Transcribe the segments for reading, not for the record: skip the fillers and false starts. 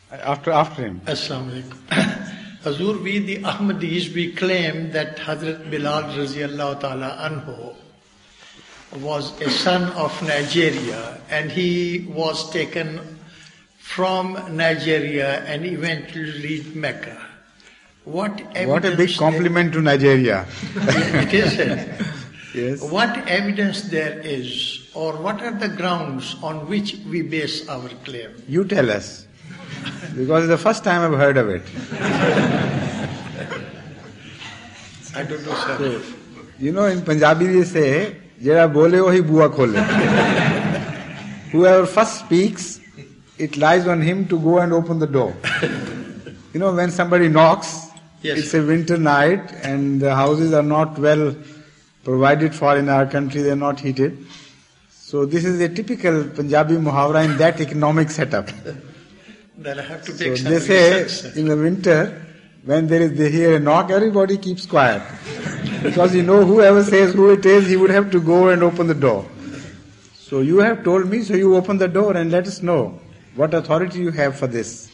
After him. Assalamu alaikum. Hazur, we the Ahmadis, we claim that Hazrat Bilal Raziyallahu Ta'ala Anhu was a son of Nigeria, and he was taken from Nigeria and eventually reached Mecca. What a big compliment to Nigeria. It is. Yes. What evidence there is, or what are the grounds on which we base our claim? You tell us. Because it's the first time I've heard of it. I don't know, sir. So, you know, in Punjabi they say, Jera bole wahi bua khole. Whoever first speaks, it lies on him to go and open the door. You know, when somebody knocks, yes, it's a winter night and the houses are not well provided for in our country, they are not heated. So this is a typical Punjabi muhavra in that economic setup. Then I have to take So some they say research. in the winter, when they hear a knock, everybody keeps quiet. Because you know, whoever says who it is, he would have to go and open the door. So you have told me, so you open the door and let us know what authority you have for this.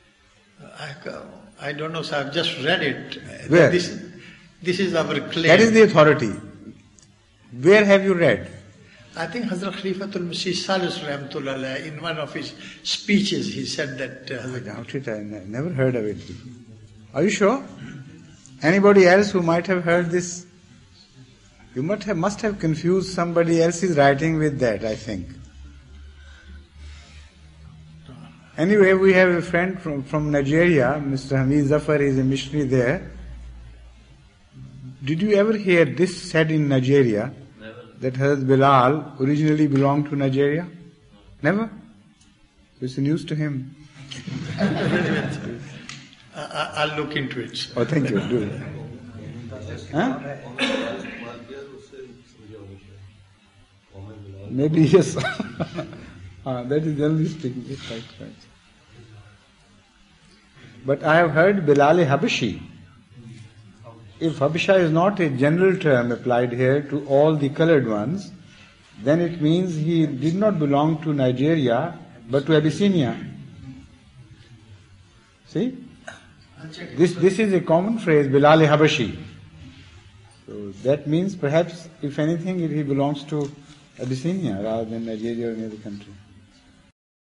I don't know, sir. I've just read it. Where? This is our claim. That is the authority. Where have you read? I think Hazrat Khalifatul Masih Salis Rahmatullah Alayhi, in one of his speeches, he said that. I doubt it. I never heard of it. Are you sure? Anybody else who might have heard this? You must have confused somebody else's writing with that, I think. Anyway, we have a friend from Nigeria, Mr. Hamid Zafar, is a missionary there. Did you ever hear this said in Nigeria? Never. That Hazrat Bilal originally belonged to Nigeria? Never? So it's news to him. I'll look into it, sir. Oh, thank you. Do it. Huh? Maybe yes. That is generally speaking. Yes, right. But I have heard Bilal-e-Habashi. If Habasha is not a general term applied here to all the colored ones, then it means he did not belong to Nigeria, but to Abyssinia. See? This is a common phrase, Bilal-e-Habashi. So that means perhaps, if anything, he belongs to Abyssinia rather than Nigeria or any other country.